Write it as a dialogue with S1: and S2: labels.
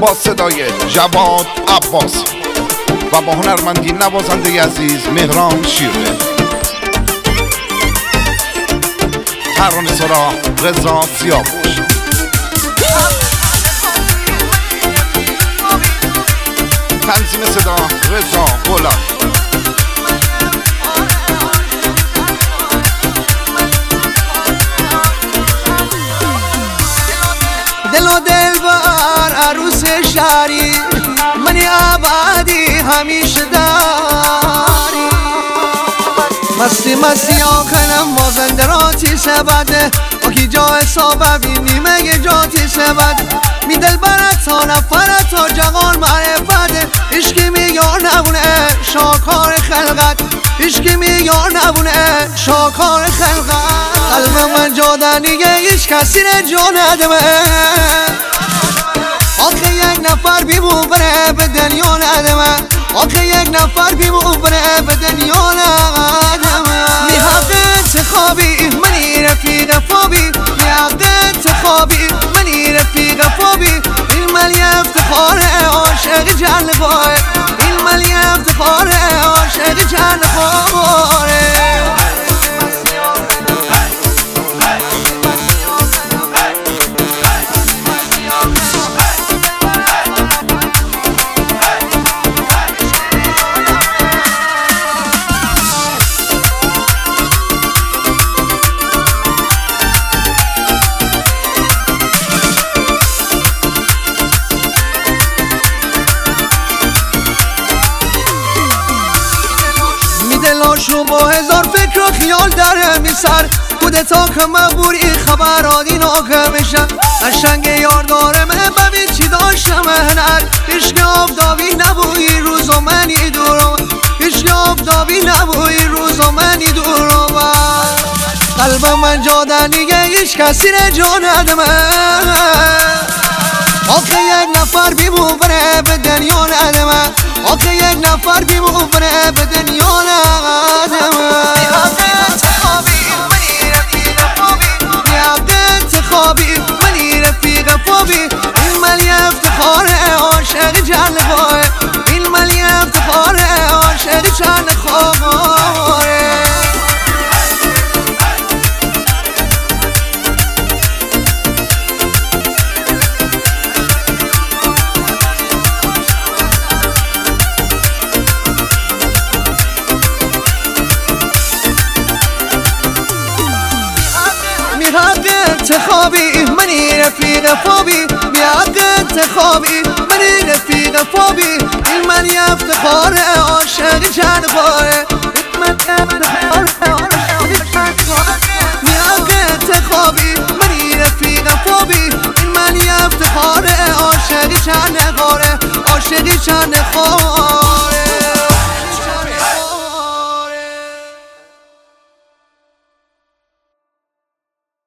S1: با صدای جواد عباسی و با هنرمندی نوازنده عزیز مهران شیرده. ترانه سرا رضا سیاوش. تنظیم صدا رضا غلام.
S2: دل و دلبر عروس شهری منی آبادی همیشه داری. مستی مستی آخرم مازنده راتی سبده آکی جا حسابه بینی مگه جاتی سبد می دل برد تا نفرد تا جغان معرفته عشقی میگار نبونه شاکار خلقت عشقی میگار نبونه شاکار خلقت. قلب من جادنیه هیچ کسی نه جا ندمه آخه یک نفر بیمونه به دنیا ندمه آخه یک نفر بیمونه به دنیا ندمه. می حق انتخابی منی رفیق فابی می حق انتخابی منی رفیق فابی این ملی افتخاره عاشق جلباره این ملی افتخاره عاشق جلباره. دلاشو با هزار فکر و خیال داره میسر کودتا که مبوری خبرانی ناکه میشه قشنگ یار داره من ببین چی داشتم هنر عشق آفتابی نبوی روز و منی دورم عشق آفتابی نبوی روز و منی دورم. قلب من جادنیه هیچ کسی نه جا ندمه آخه یک نفر بیمونه به دنیا ندمه آخه یک نفر بیمونه به دنیا ندمه. می حق انتخابی منی رفیق فابی می حق انتخابی منی رفیق فابی این ملی افتخاره عاشق جلباره این ملی افتخاره عاشق جلباره. حق انتخابی منی رفیق فابی بی حق انتخابی منی رفیق فابی این منی افتخاره عاشق جلباره